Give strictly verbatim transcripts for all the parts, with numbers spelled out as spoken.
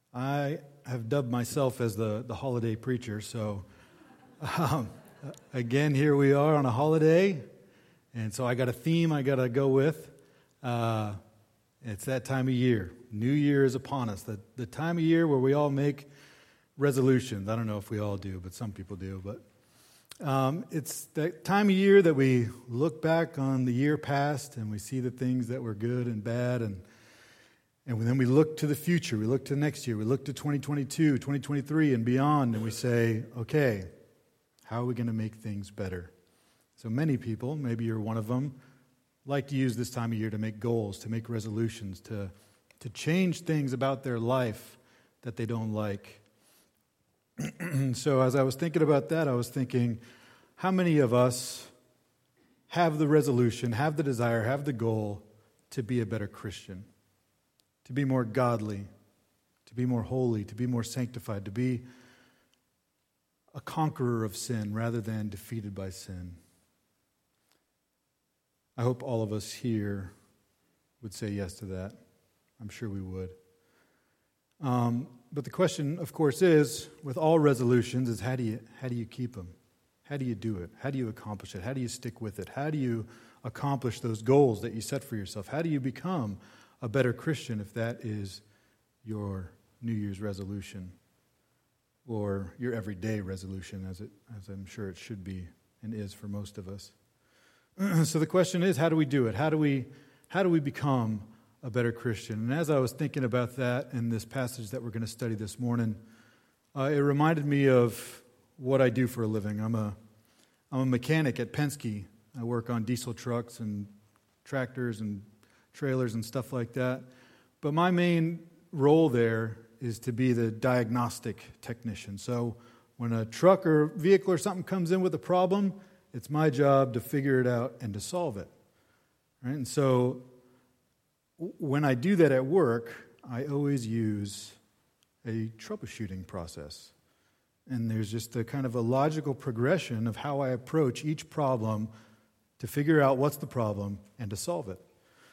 I have dubbed myself as the, the holiday preacher, so um, again, here we are on a holiday, and so I got a theme I got to go with. Uh, it's that time of year. New Year is upon us, the, the time of year where we all make resolutions. I don't know if we all do, but some people do. But um, it's that time of year that we look back on the year past, and we see the things that were good and bad, and And then we look to the future, we look to next year, we look to twenty twenty-two, twenty twenty-three, and beyond, and we say, okay, how are we going to make things better? So many people, maybe you're one of them, like to use this time of year to make goals, to make resolutions, to, to change things about their life that they don't like. So as I was thinking about that, I was thinking, how many of us have the resolution, have the desire, have the goal to be a better Christian? To be more godly, to be more holy, to be more sanctified, to be a conqueror of sin rather than defeated by sin. I hope all of us here would say yes to that. I'm sure we would. Um, but the question, of course, is, with all resolutions, is how do you how do you keep them? How do you do it? How do you accomplish it? How do you stick with it? How do you accomplish those goals that you set for yourself? How do you become a better Christian if that is your New Year's resolution or your everyday resolution, as it as I'm sure it should be and is for most of us. So the question is, how do we do it? How do we how do we become a better Christian? And as I was thinking about that in this passage that we're going to study this morning, uh, it reminded me of what I do for a living. I'm a I'm a mechanic at Penske. I work on diesel trucks and tractors and trailers and stuff like that. But my main role there is to be the diagnostic technician. So when a truck or vehicle or something comes in with a problem, it's my job to figure it out and to solve it. Right? And so when I do that at work, I always use a troubleshooting process. And there's just a kind of a logical progression of how I approach each problem to figure out what's the problem and to solve it.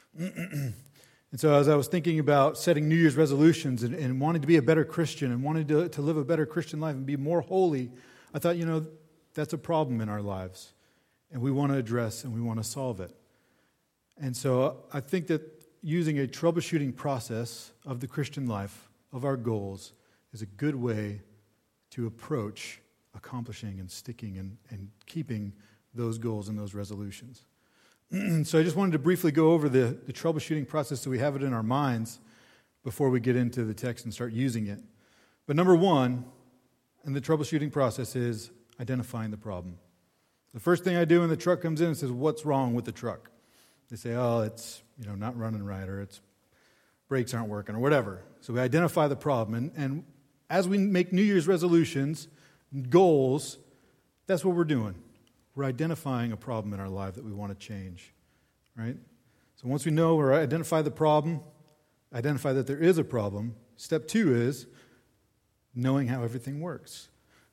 And so as I was thinking about setting New Year's resolutions and, and wanting to be a better Christian and wanting to, to live a better Christian life and be more holy, I thought, you know, that's a problem in our lives. And we want to address and we want to solve it. And so I think that using a troubleshooting process of the Christian life, of our goals, is a good way to approach accomplishing and sticking and, and keeping those goals and those resolutions. So I just wanted to briefly go over the, the troubleshooting process so we have it in our minds before we get into the text and start using it. But number one in the troubleshooting process is identifying the problem. The first thing I do when the truck comes in and says, what's wrong with the truck? They say, oh, it's you know not running right, or its brakes aren't working, or whatever. So we identify the problem. And, and as we make New Year's resolutions, goals, that's what we're doing. We're identifying a problem in our life that we want to change, right? So once we know or identify the problem, identify that there is a problem, step two is knowing how everything works.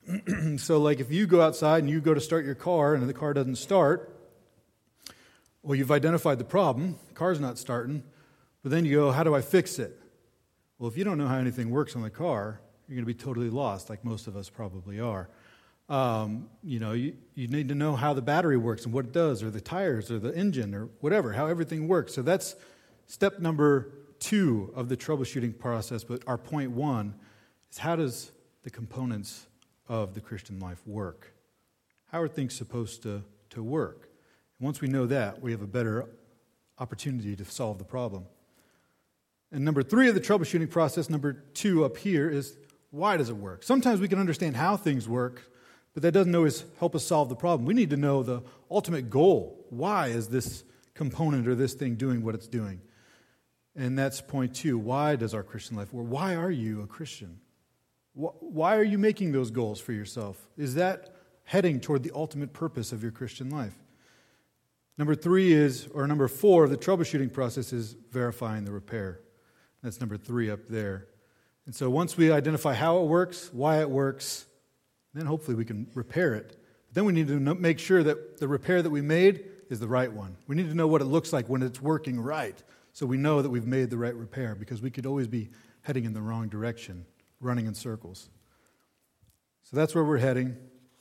So like if you go outside and you go to start your car and the car doesn't start, well, you've identified the problem, the car's not starting, but then you go, how do I fix it? Well, if you don't know how anything works on the car, you're going to be totally lost, like most of us probably are. Um, you know, you, you need to know how the battery works and what it does, or the tires, or the engine, or whatever, how everything works. So that's step number two of the troubleshooting process. But our point one is, how does the components of the Christian life work? How are things supposed to, to work? And once we know that, we have a better opportunity to solve the problem. And number three of the troubleshooting process, number two up here, is why does it work? Sometimes we can understand how things work, but that doesn't always help us solve the problem. We need to know the ultimate goal. Why is this component or this thing doing what it's doing? And that's point two. Why does our Christian life work? Why are you a Christian? Why are you making those goals for yourself? Is that heading toward the ultimate purpose of your Christian life? Number three is, or number four of the troubleshooting process is verifying the repair. That's number three up there. And so once we identify how it works, why it works, then hopefully we can repair it. But then we need to know, make sure that the repair that we made is the right one. We need to know what it looks like when it's working right, so we know that we've made the right repair, because we could always be heading in the wrong direction running in circles. So that's where we're heading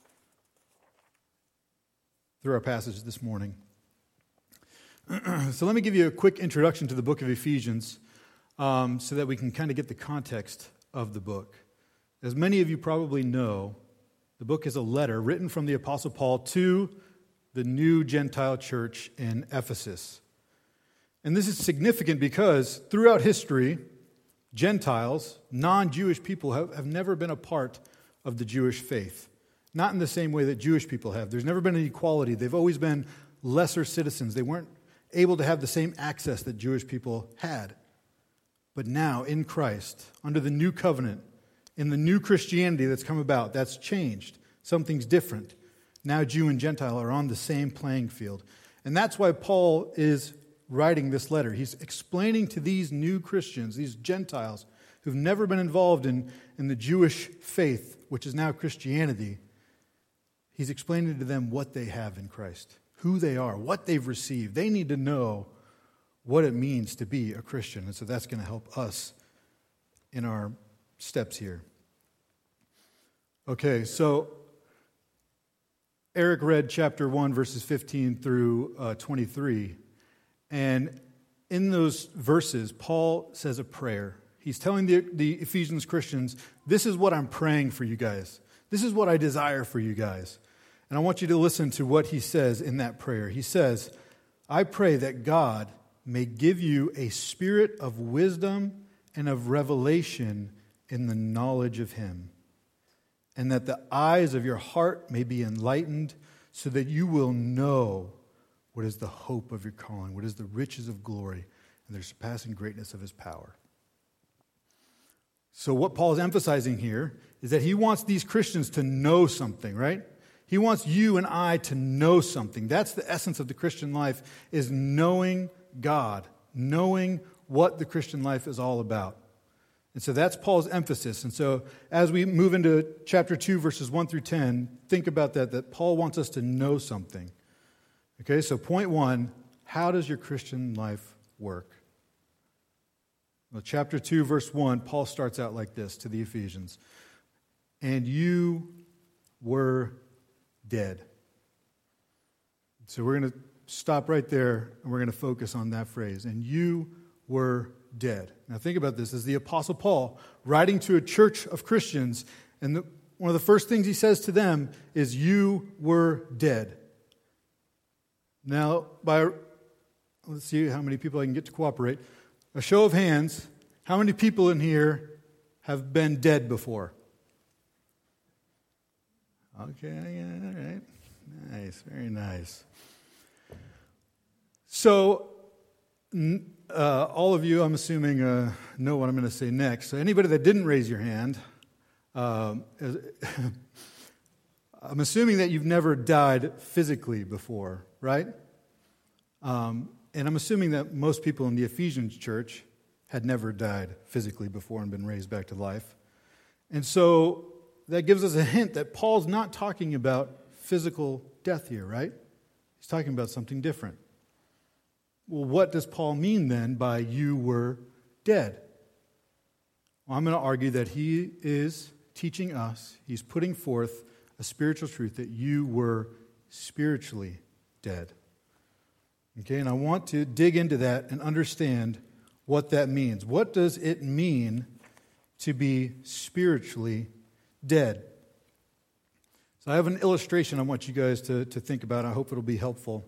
through our passage this morning. So let me give you a quick introduction to the book of Ephesians um, so that we can kind of get the context of the book. As many of you probably know, the book is a letter written from the Apostle Paul to the new Gentile church in Ephesus. And this is significant because throughout history, Gentiles, non-Jewish people, have, have never been a part of the Jewish faith. Not in the same way that Jewish people have. There's never been an equality. They've always been lesser citizens. They weren't able to have the same access that Jewish people had. But now, in Christ, under the new covenant, in the new Christianity that's come about, that's changed. Something's different. Now Jew and Gentile are on the same playing field. And that's why Paul is writing this letter. He's explaining to these new Christians, these Gentiles, who've never been involved in, in the Jewish faith, which is now Christianity, he's explaining to them what they have in Christ, who they are, what they've received. They need to know what it means to be a Christian. And so that's going to help us in our steps here. Okay, so Eric read chapter one, verses fifteen through uh, twenty-three. And in those verses, Paul says a prayer. He's telling the, the Ephesians Christians, this is what I'm praying for you guys. This is what I desire for you guys. And I want you to listen to what he says in that prayer. He says, I pray that God may give you a spirit of wisdom and of revelation in the knowledge of him, and that the eyes of your heart may be enlightened so that you will know what is the hope of your calling, what is the riches of glory, and the surpassing greatness of his power. So what Paul is emphasizing here is that he wants these Christians to know something, right? He wants you and I to know something. That's the essence of the Christian life, is knowing God, knowing what the Christian life is all about. And so that's Paul's emphasis. And so as we move into chapter two, verses one through ten, think about that, that Paul wants us to know something. Okay, so point one, how does your Christian life work? Well, chapter two, verse one, Paul starts out like this to the Ephesians. And you were dead. So we're going to stop right there, and we're going to focus on that phrase. And you were dead. Now think about this. This is the Apostle Paul writing to a church of Christians, and the, one of the first things he says to them is, you were dead. Now, by let's see how many people I can get to cooperate. A show of hands, how many people in here have been dead before? Okay, yeah, all right. Nice, very nice. So, uh, all of you, I'm assuming, uh, know what I'm going to say next. So anybody that didn't raise your hand, um, I'm assuming that you've never died physically before, right? Um, and I'm assuming that most people in the Ephesians church had never died physically before and been raised back to life. And so that gives us a hint that Paul's not talking about physical death here, right? He's talking about something different. Well, what does Paul mean then by you were dead? Well, I'm going to argue that he is teaching us, he's putting forth a spiritual truth that you were spiritually dead. Okay, and I want to dig into that and understand what that means. What does it mean to be spiritually dead? So I have an illustration I want you guys to, to think about. I hope it'll be helpful.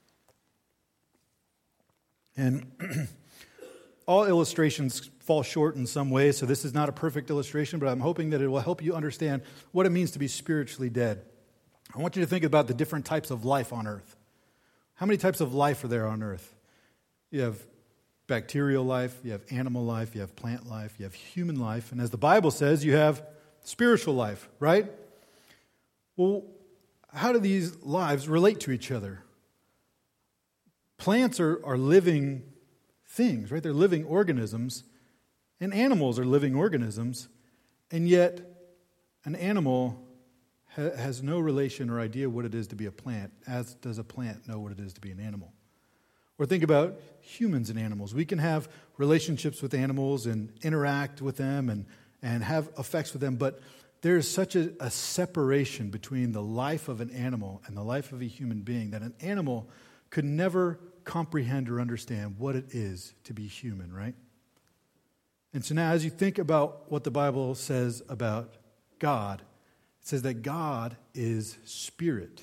And all illustrations fall short in some ways, so this is not a perfect illustration, but I'm hoping that it will help you understand what it means to be spiritually dead. I want you to think about the different types of life on earth. How many types of life are there on earth? You have bacterial life, you have animal life, you have plant life, you have human life, and as the Bible says, you have spiritual life, right? Well, how do these lives relate to each other? Plants are, are living things, right? They're living organisms, and animals are living organisms, and yet an animal ha- has no relation or idea what it is to be a plant, as does a plant know what it is to be an animal. Or think about humans and animals. We can have relationships with animals and interact with them and, and have effects with them, but there is such a, a separation between the life of an animal and the life of a human being that an animal could never comprehend or understand what it is to be human, right? And so now as you think about what the Bible says about God, it says that God is spirit.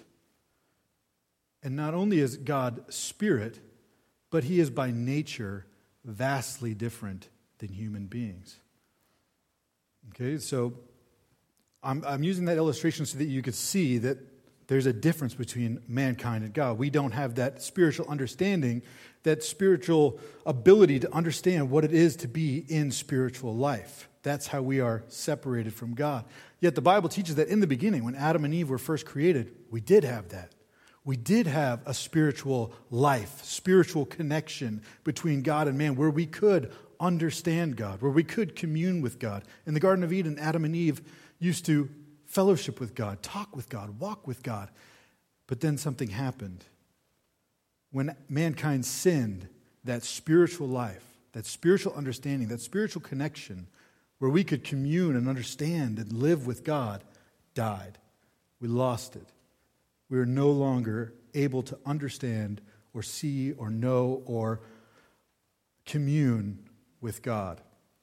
And not only is God spirit, but he is by nature vastly different than human beings. Okay, so I'm, I'm using that illustration so that you could see that there's a difference between mankind and God. We don't have that spiritual understanding, that spiritual ability to understand what it is to be in spiritual life. That's how we are separated from God. Yet the Bible teaches that in the beginning, when Adam and Eve were first created, we did have that. We did have a spiritual life, spiritual connection between God and man, where we could understand God, where we could commune with God. In the Garden of Eden, Adam and Eve used to fellowship with God, talk with God, walk with God. But then something happened. When mankind sinned, that spiritual life, that spiritual understanding, that spiritual connection, where we could commune and understand and live with God, died. We lost it. We are no longer able to understand or see or know or commune with God.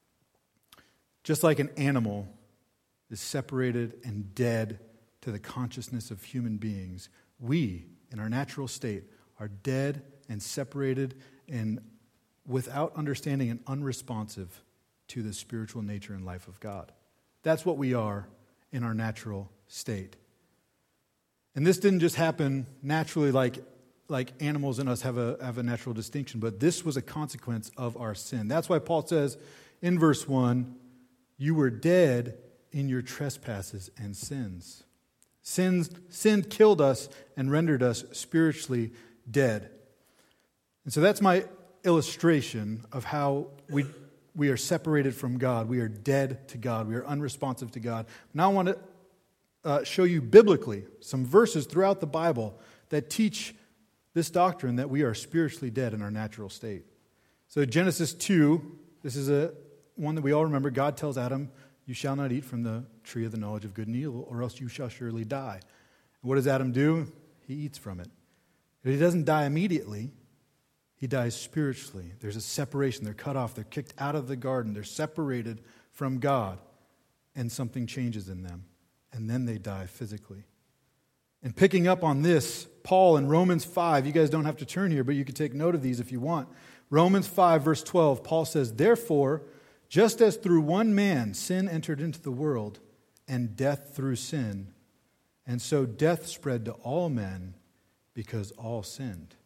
Just like an animal is separated and dead to the consciousness of human beings, we, in our natural state, are dead and separated and without understanding and unresponsive to the spiritual nature and life of God. That's what we are in our natural state. And this didn't just happen naturally like, like animals and us have a, have a natural distinction, but this was a consequence of our sin. That's why Paul says in verse one, you were dead in your trespasses and sins. Sins, sin killed us and rendered us spiritually dead. And so that's my illustration of how we, we are separated from God. We are dead to God. We are unresponsive to God. Now I want to Uh, show you biblically some verses throughout the Bible that teach this doctrine that we are spiritually dead in our natural state. So Genesis two, this is a one that we all remember. God tells Adam, you shall not eat from the tree of the knowledge of good and evil, or else you shall surely die. And what does Adam do? He eats from it. But he doesn't die immediately. He dies spiritually. There's a separation. They're cut off. They're kicked out of the garden. They're separated from God. And something changes in them. And then they die physically. And picking up on this, Paul in Romans five, you guys don't have to turn here, but you can take note of these if you want. Romans five, verse twelve, Paul says, therefore, just as through one man sin entered into the world, and death through sin, and so death spread to all men because all sinned.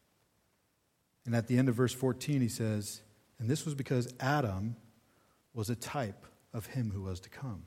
And at the end of verse fourteen, he says, and this was because Adam was a type of him who was to come.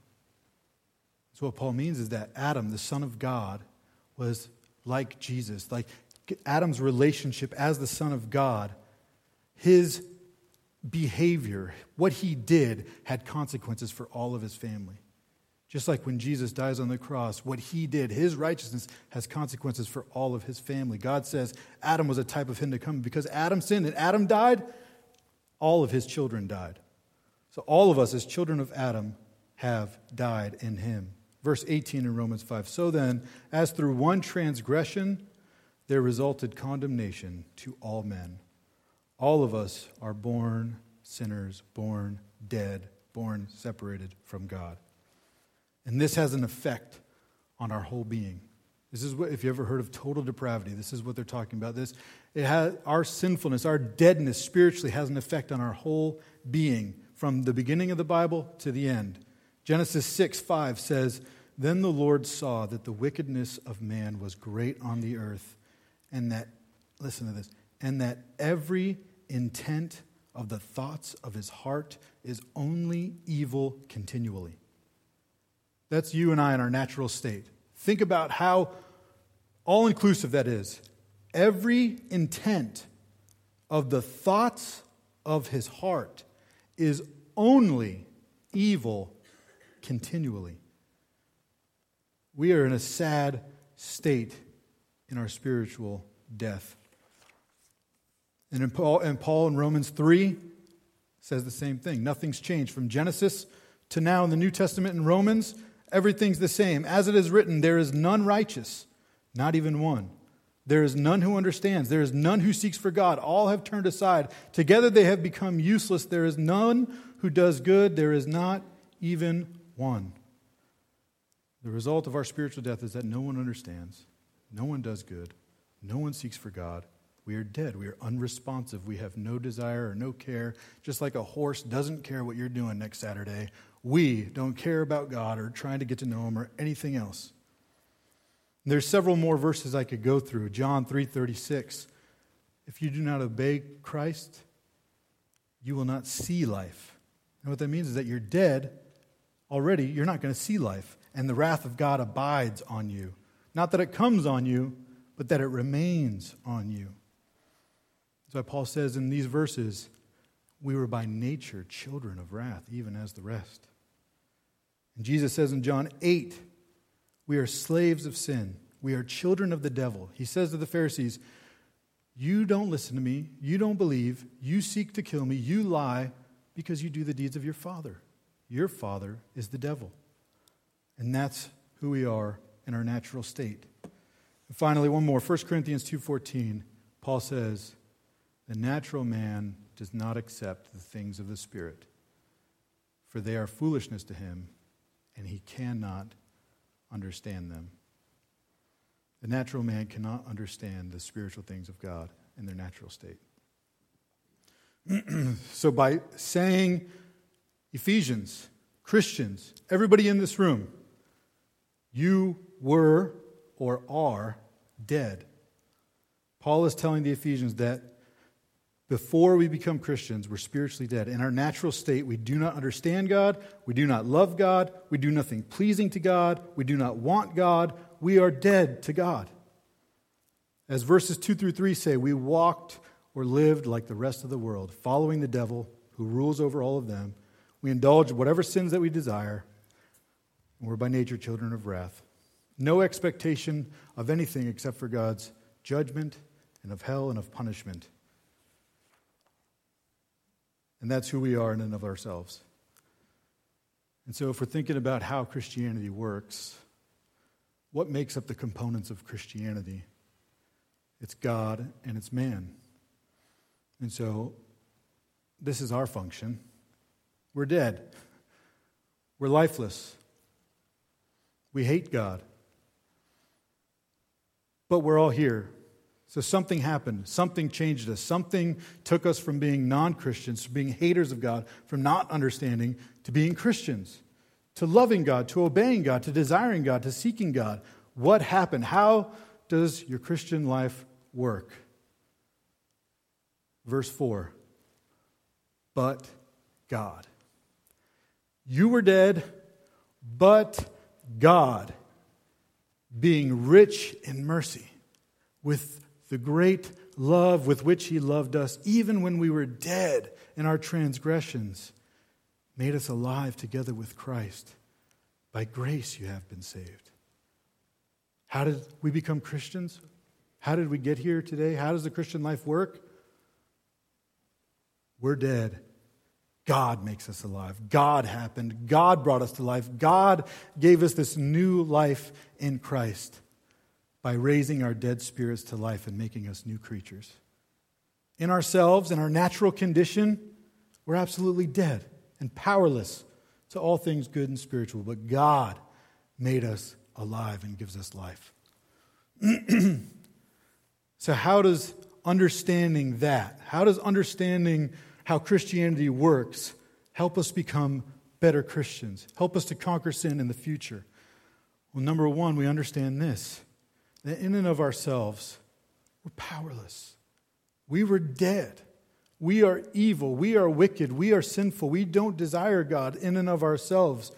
So what Paul means is that Adam, the Son of God, was like Jesus. Like Adam's relationship as the Son of God, his behavior, what he did, had consequences for all of his family. Just like when Jesus dies on the cross, what he did, his righteousness, has consequences for all of his family. God says Adam was a type of him to come. Because Adam sinned and Adam died, all of his children died. So all of us as children of Adam have died in him. Verse eighteen in Romans five, so then, as through one transgression there resulted condemnation to all men. All of us are born sinners, born dead, born separated from God. And this has an effect on our whole being. This is what, if you ever heard of total depravity, this is what they're talking about. This, it has, our sinfulness, our deadness spiritually has an effect on our whole being from the beginning of the Bible to the end. Genesis six five says, then the Lord saw that the wickedness of man was great on the earth, and that, listen to this, and that every intent of the thoughts of his heart is only evil continually. That's you and I in our natural state. Think about how all-inclusive that is. Every intent of the thoughts of his heart is only evil continually. We are in a sad state in our spiritual death. And in Paul, and Paul in Romans three says the same thing. Nothing's changed. From Genesis to now in the New Testament in Romans, everything's the same. As it is written, there is none righteous, not even one. There is none who understands. There is none who seeks for God. All have turned aside. Together they have become useless. There is none who does good. There is not even one. The result of our spiritual death is that no one understands. No one does good. No one seeks for God. We are dead. We are unresponsive. We have no desire or no care. Just like a horse doesn't care what you're doing next Saturday, we don't care about God or trying to get to know Him or anything else. There's several more verses I could go through. John three thirty-six. If you do not obey Christ, you will not see life. And what that means is that you're dead already. You're not going to see life. And the wrath of God abides on you. Not that it comes on you, but that it remains on you. That's why Paul says in these verses, we were by nature children of wrath, even as the rest. And Jesus says in John eight, we are slaves of sin. We are children of the devil. He says to the Pharisees, you don't listen to me. You don't believe. You seek to kill me. You lie because you do the deeds of your father. Your father is the devil. And that's who we are in our natural state. And finally, one more. First Corinthians two fourteen, Paul says, the natural man does not accept the things of the Spirit, for they are foolishness to him, and he cannot understand them. The natural man cannot understand the spiritual things of God in their natural state. So by saying, Ephesians, Christians, everybody in this room, you were or are dead. Paul is telling the Ephesians that before we become Christians, we're spiritually dead. In our natural state, we do not understand God. We do not love God. We do nothing pleasing to God. We do not want God. We are dead to God. As verses two through three say, we walked or lived like the rest of the world, following the devil who rules over all of them. We indulge whatever sins that we desire. And we're by nature children of wrath. No expectation of anything except for God's judgment and of hell and of punishment. And that's who we are in and of ourselves. And so if we're thinking about how Christianity works, what makes up the components of Christianity? It's God and it's man. And so this is our function. We're dead. We're lifeless. We hate God. But we're all here. So something happened. Something changed us. Something took us from being non-Christians, to being haters of God, from not understanding, to being Christians, to loving God, to obeying God, to desiring God, to seeking God. What happened? How does your Christian life work? Verse four. But God. You were dead, but God, being rich in mercy, with the great love with which He loved us, even when we were dead in our transgressions, made us alive together with Christ. By grace you have been saved. How did we become Christians? How did we get here today? How does the Christian life work? We're dead. God makes us alive. God happened. God brought us to life. God gave us this new life in Christ by raising our dead spirits to life and making us new creatures. In ourselves, in our natural condition, we're absolutely dead and powerless to all things good and spiritual. But God made us alive and gives us life. So how does understanding that, how does understanding how Christianity works help us become better Christians? Help us to conquer sin in the future? Well, number one, we understand this, that in and of ourselves, we're powerless. We were dead. We are evil. We are wicked. We are sinful. We don't desire God in and of ourselves.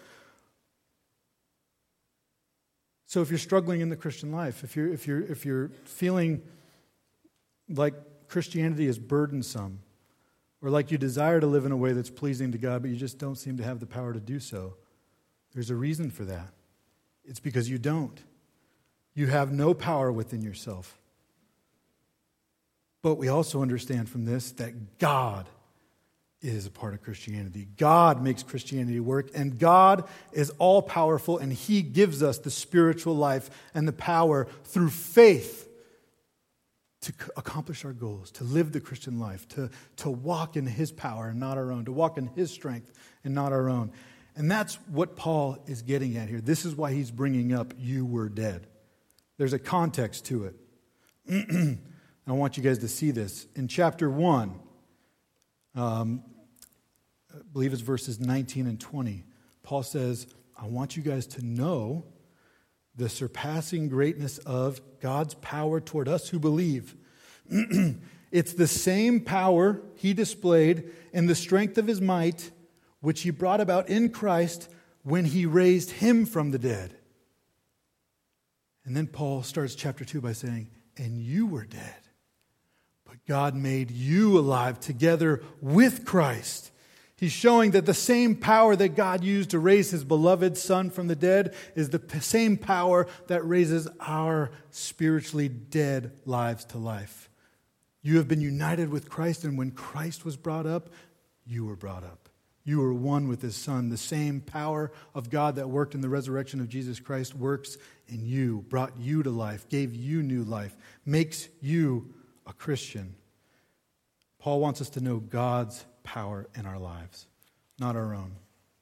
So if you're struggling in the Christian life, if you're if you're if you're feeling like Christianity is burdensome, or like you desire to live in a way that's pleasing to God, but you just don't seem to have the power to do so, there's a reason for that. It's because you don't. You have no power within yourself. But we also understand from this that God is a part of Christianity. God makes Christianity work, and God is all-powerful, and He gives us the spiritual life and the power through faith to accomplish our goals, to live the Christian life, to, to walk in His power and not our own, to walk in His strength and not our own. And that's what Paul is getting at here. This is why he's bringing up, you were dead. There's a context to it. I want you guys to see this. In chapter one, um, I believe it's verses nineteen and twenty, Paul says, I want you guys to know the surpassing greatness of God's power toward us who believe. It's the same power He displayed in the strength of His might, which He brought about in Christ when He raised Him from the dead. And then Paul starts chapter two by saying, and you were dead, but God made you alive together with Christ. He's showing that the same power that God used to raise His beloved Son from the dead is the same power that raises our spiritually dead lives to life. You have been united with Christ, and when Christ was brought up, you were brought up. You were one with His Son. The same power of God that worked in the resurrection of Jesus Christ works in you, brought you to life, gave you new life, makes you a Christian. Paul wants us to know God's power in our lives, not our own.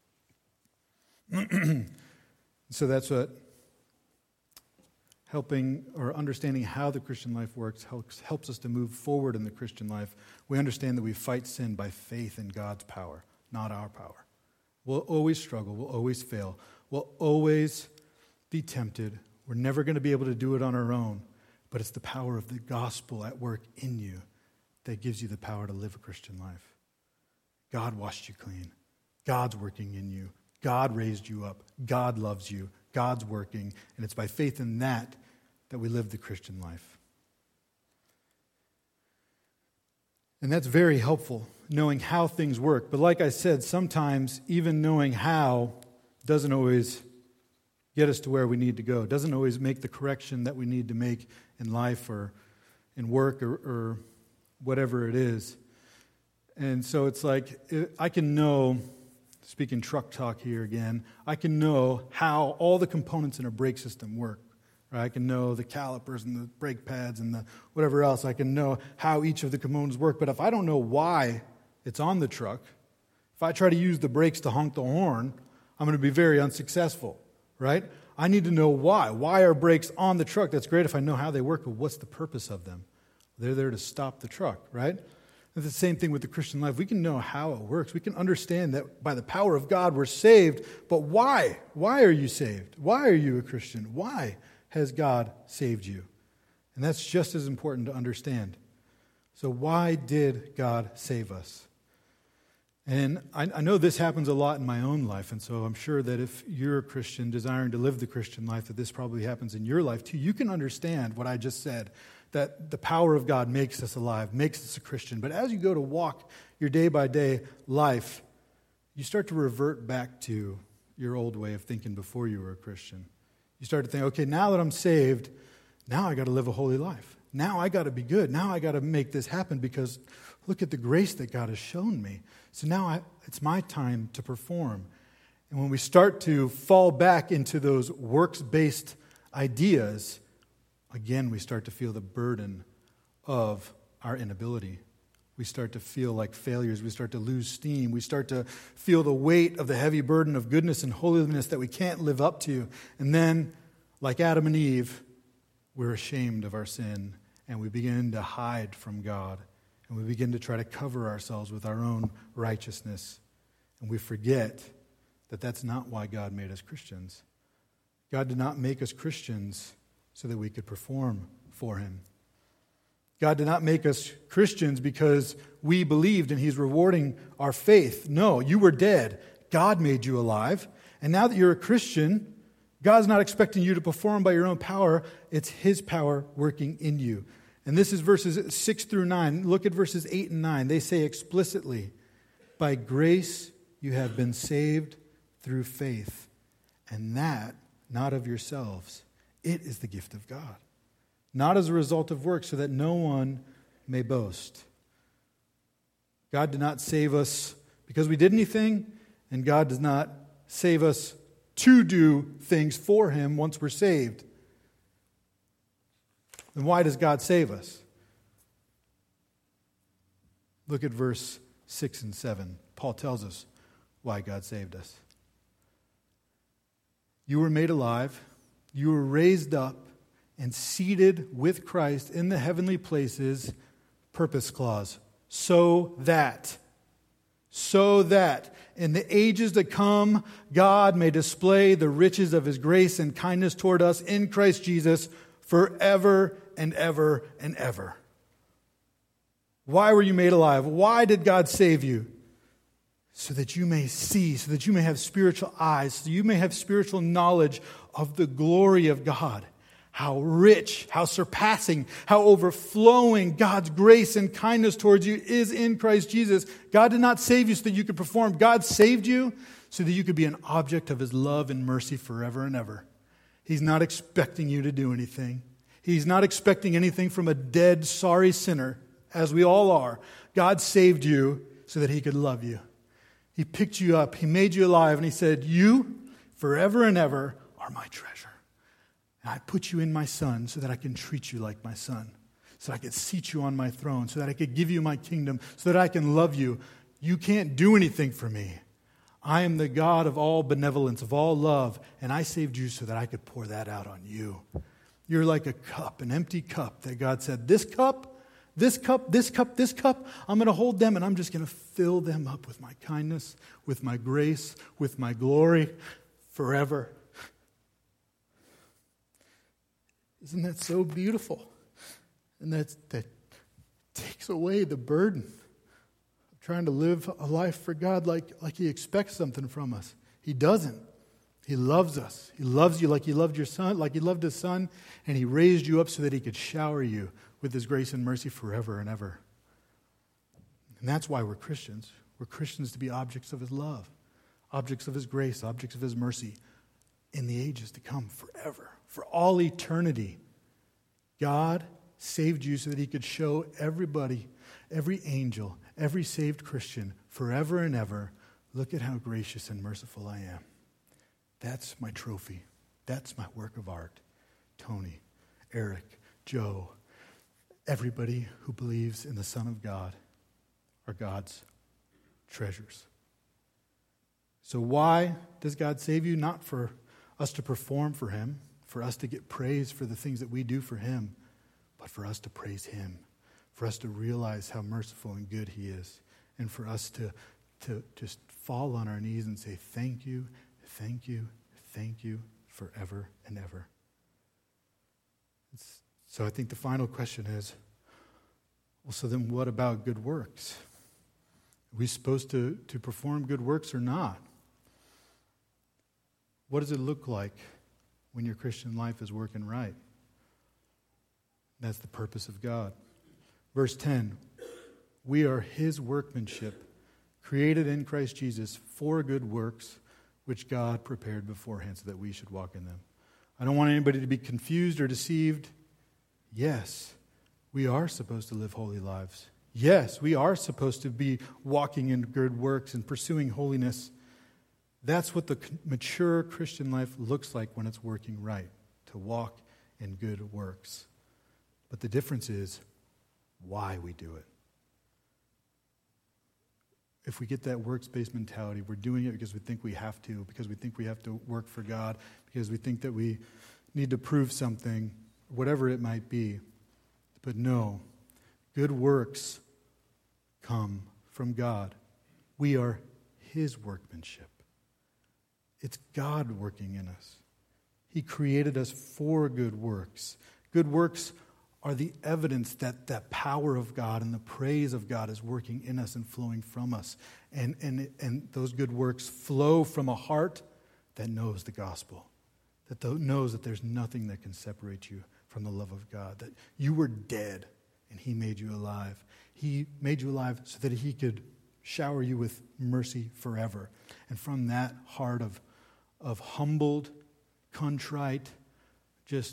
So that's what helping or understanding how the Christian life works helps, helps us to move forward in the Christian life. We understand that we fight sin by faith in God's power, not our power. We'll always struggle. We'll always fail. We'll always be tempted. We're never going to be able to do it on our own. But it's the power of the gospel at work in you that gives you the power to live a Christian life. God washed you clean. God's working in you. God raised you up. God loves you. God's working. And it's by faith in that that we live the Christian life. And that's very helpful, knowing how things work. But like I said, sometimes even knowing how doesn't always get us to where we need to go. It doesn't always make the correction that we need to make in life or in work or, or whatever it is. And so it's like, I can know, speaking truck talk here again, I can know how all the components in a brake system work. Right? I can know the calipers and the brake pads and the whatever else. I can know how each of the components work. But if I don't know why it's on the truck, if I try to use the brakes to honk the horn, I'm going to be very unsuccessful. Right? I need to know why. Why are brakes on the truck? That's great if I know how they work, but what's the purpose of them? They're there to stop the truck, right? It's the same thing with the Christian life. We can know how it works. We can understand that by the power of God we're saved, but why? Why are you saved? Why are you a Christian? Why has God saved you? And that's just as important to understand. So why did God save us? And I, I know this happens a lot in my own life, and so I'm sure that if you're a Christian desiring to live the Christian life, that this probably happens in your life too. You can understand what I just said, that the power of God makes us alive, makes us a Christian. But as you go to walk your day-by-day life, you start to revert back to your old way of thinking before you were a Christian. You start to think, okay, now that I'm saved, now I got to live a holy life. Now I got to be good. Now I got to make this happen because look at the grace that God has shown me. So now I, it's my time to perform. And when we start to fall back into those works-based ideas, again, we start to feel the burden of our inability. We start to feel like failures. We start to lose steam. We start to feel the weight of the heavy burden of goodness and holiness that we can't live up to. And then, like Adam and Eve, we're ashamed of our sin, and we begin to hide from God, and we begin to try to cover ourselves with our own righteousness. And we forget that that's not why God made us Christians. God did not make us Christians so that we could perform for Him. God did not make us Christians because we believed and He's rewarding our faith. No, you were dead. God made you alive. And now that you're a Christian, God's not expecting you to perform by your own power. It's His power working in you. And this is verses six through nine. Look at verses eight and nine. They say explicitly, by grace you have been saved through faith, and that not of yourselves. It is the gift of God, not as a result of works, so that no one may boast. God did not save us because we did anything, and God does not save us to do things for Him once we're saved. Then why does God save us? Look at verse six and seven. Paul tells us why God saved us. You were made alive, you were raised up, and seated with Christ in the heavenly places, purpose clause, so that, so that in the ages to come, God may display the riches of His grace and kindness toward us in Christ Jesus forever and ever and ever. Why were you made alive? Why did God save you? So that you may see, so that you may have spiritual eyes, so you may have spiritual knowledge of the glory of God. How rich, how surpassing, how overflowing God's grace and kindness towards you is in Christ Jesus. God did not save you so that you could perform. God saved you so that you could be an object of His love and mercy forever and ever. He's not expecting you to do anything. He's not expecting anything from a dead, sorry sinner, as we all are. God saved you so that He could love you. He picked you up. He made you alive. And He said, you, forever and ever, are my treasure. And I put you in my Son so that I can treat you like my Son. So that I could seat you on my throne. So that I could give you my kingdom. So that I can love you. You can't do anything for me. I am the God of all benevolence, of all love. And I saved you so that I could pour that out on you. You're like a cup, an empty cup that God said, this cup, this cup, this cup, this cup, I'm going to hold them and I'm just going to fill them up with my kindness, with my grace, with my glory forever. Isn't that so beautiful? And that's, that takes away the burden of trying to live a life for God like, like He expects something from us. He doesn't. He loves us. He loves you like He loved your son, like He loved His Son, and He raised you up so that He could shower you with His grace and mercy forever and ever. And that's why we're Christians. We're Christians to be objects of His love, objects of His grace, objects of His mercy in the ages to come forever. For all eternity, God saved you so that He could show everybody, every angel, every saved Christian, forever and ever, look at how gracious and merciful I am. That's my trophy. That's my work of art. Tony, Eric, Joe, everybody who believes in the Son of God are God's treasures. So why does God save you? Not for us to perform for Him, for us to get praise for the things that we do for Him, but for us to praise Him, for us to realize how merciful and good He is, and for us to, to just fall on our knees and say, thank you, thank you, thank you forever and ever. It's, so I think the final question is, well, so then what about good works? Are we supposed to, to perform good works or not? What does it look like when your Christian life is working right? That's the purpose of God. Verse ten, we are His workmanship, created in Christ Jesus for good works, which God prepared beforehand so that we should walk in them. I don't want anybody to be confused or deceived. Yes, we are supposed to live holy lives. Yes, we are supposed to be walking in good works and pursuing holiness. That's what the mature Christian life looks like when it's working right, to walk in good works. But the difference is why we do it. If we get that works-based mentality, we're doing it because we think we have to, because we think we have to work for God, because we think that we need to prove something, whatever it might be. But no, good works come from God. We are His workmanship. It's God working in us. He created us for good works. Good works are the evidence that that power of God and the praise of God is working in us and flowing from us. And, and, and those good works flow from a heart that knows the gospel, that knows that there's nothing that can separate you from the love of God, that you were dead and He made you alive. He made you alive so that He could shower you with mercy forever. And from that heart of, of humbled, contrite, just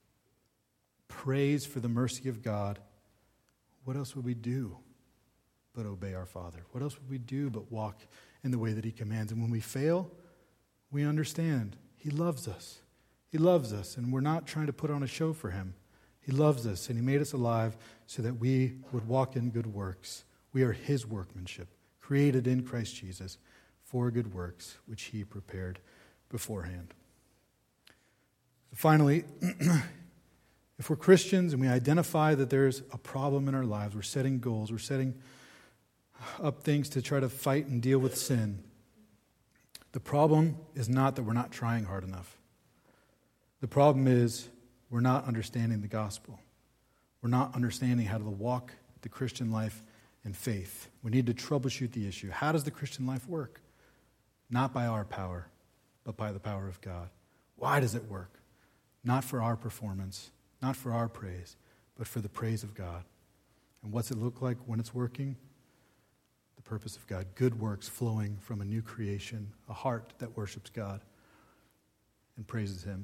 praise for the mercy of God, what else would we do but obey our Father? What else would we do but walk in the way that he commands? And when we fail, we understand he loves us. He loves us, and we're not trying to put on a show for him. He loves us, and he made us alive so that we would walk in good works. We are his workmanship, created in Christ Jesus for good works, which he prepared beforehand. Finally, if we're Christians and we identify that there's a problem in our lives, we're setting goals, we're setting up things to try to fight and deal with sin. The problem is not that we're not trying hard enough. The problem is we're not understanding the gospel. We're not understanding how to walk the Christian life in faith. We need to troubleshoot the issue. How does the Christian life work? Not by our power, but by the power of God. Why does it work? Not for our performance, not for our praise, but for the praise of God. And what's it look like when it's working? The purpose of God. Good works flowing from a new creation, a heart that worships God and praises him.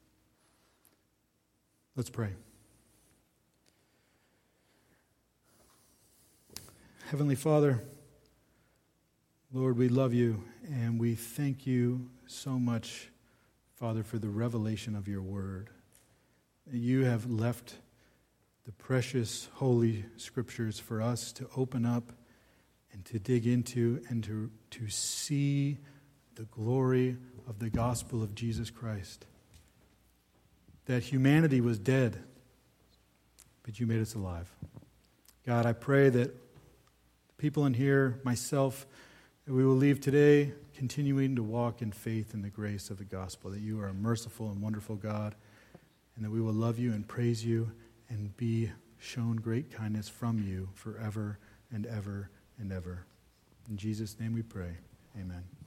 Let's pray. Heavenly Father, Lord, we love you and we thank you so much, Father, for the revelation of your word. You have left the precious holy scriptures for us to open up and to dig into and to, to see the glory of the gospel of Jesus Christ. That humanity was dead, but you made us alive. God, I pray that people in here, myself, that we will leave today continuing to walk in faith in the grace of the gospel, that you are a merciful and wonderful God, and that we will love you and praise you and be shown great kindness from you forever and ever and ever. In Jesus' name we pray. Amen.